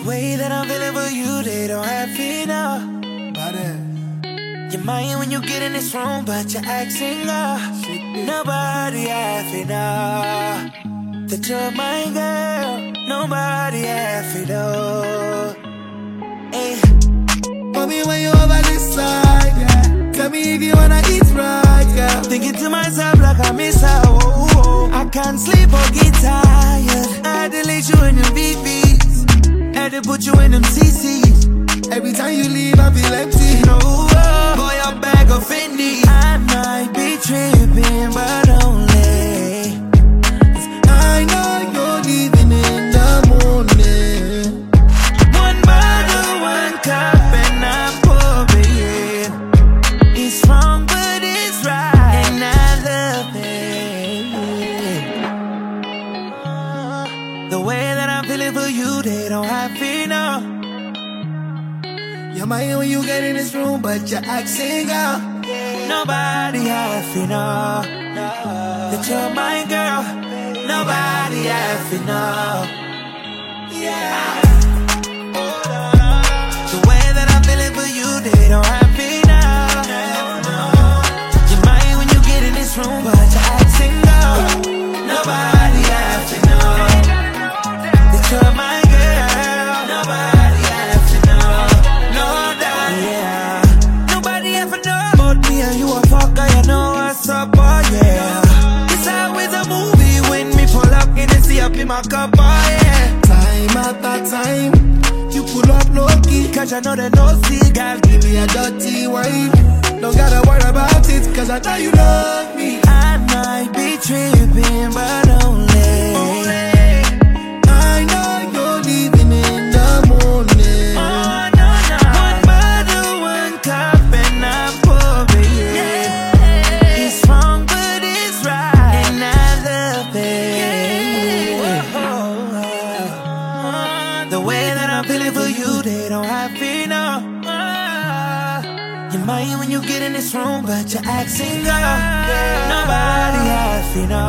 way that I'm feeling for you, they don't have to know. You're mine when you get in this room, but you're acting up. Nobody have to know that you're my girl. Nobody have to know. Hey. Mommy, when you over this side, yeah. Tell me if you wanna eat right, girl. Thinking to myself like I miss her. Oh, oh. I can't sleep or get tired. I delete you in the VVs. Had to put you in them CCs. Every time you leave, I feel empty. No, boy, your bag of Fendi. I might be tripping, but only 'cause I know you're leaving in the morning. One bottle, one cup, and I'm pouring. It's wrong, but it's right, and I love it. The way that I'm feeling for you, they don't have to know. You're mine when you get in this room, but you're acting up. Nobody has to know that you're my girl. Nobody has to know. Yeah. The way that I'm feeling for you, they don't have to know. You're mine when you get in this room, but you're acting up. Nobody has to know that you're my girl. Nobody has to know. You a fucker, you know what's up, oh yeah. It's always a movie when me pull up in the sea up in my cup, oh yeah. Time after time, you pull up low-key. Cause I know they no see, girl, Give me a dirty wine. Don't gotta worry about it, cause I know you love me. I might be tripping, but only I know you're leaving in the morning. Oh no, no. One bottle, one cup, and I'm pouring. It's wrong, but it's right, and I love it. The way that I'm feeling for you, they don't have to know. You're mine when you get in this room, but you're acting up. Nobody has to know